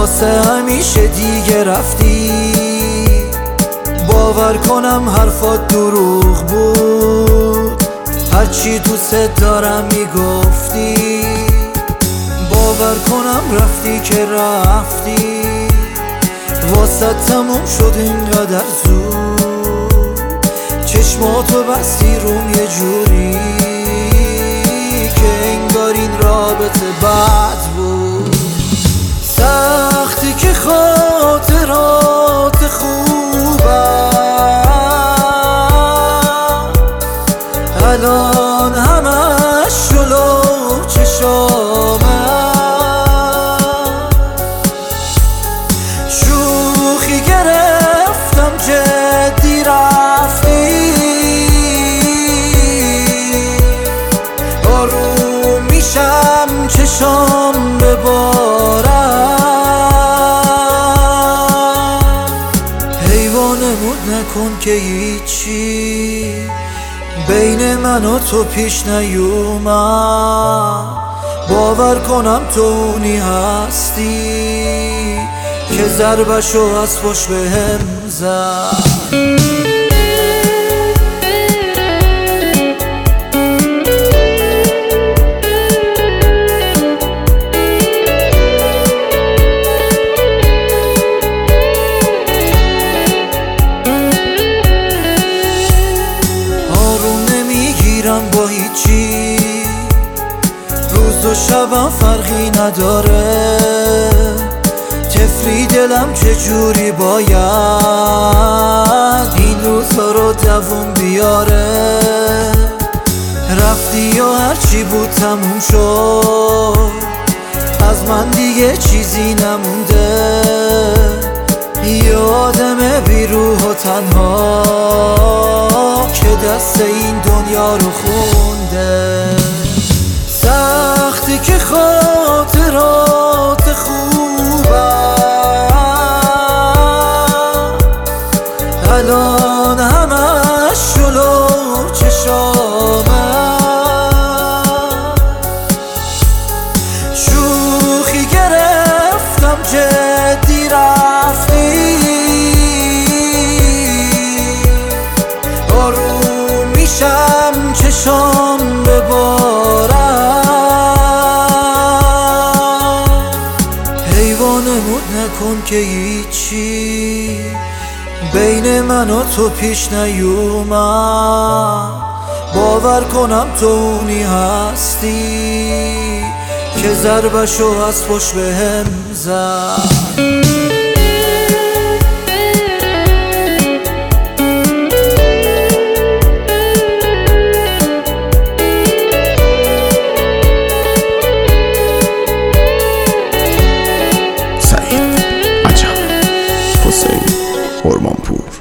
واسه همیشه دیگه رفتی. باور کنم حرفات دروغ بود، هرچی دوست دارم میگفتی. باور کنم رفتی که رفتی، واسه تموم شد اینقدر زود. چشماتو بستی روم یه جوری که انگار این رابطه بد بود. سختی که خاطرات خوبم الان همش جلو چشامه. شوخی گرفتم جدی رفتی، آروم میشم چشام ببارم. حیوانمون نکن که هیچی بین من و تو پیش نیومد. باور کنم تو اونی هستی که ضربشو از پشت بهم زد. با هیچی روز و شبم فرقی نداره، طفلی دلم چجوری باید این روزها رو دووم بیاره. رفتی و هرچی بود تموم شد، از من دیگه چیزی نمونده. یه آدم بی روح و تنها که دست این دنیا رو خونده. سختی که خاطرات خوبم الان همش جلو چشامه. شوخی گرفتم جدی رفتی، آروم میشم چشام ببارم. حیوانمون نکن که هیچی بین من و تو پیش نیومد. باور کنم تو اونی هستی که ضربشو از پشت بهم زد. حسین هرمانپور.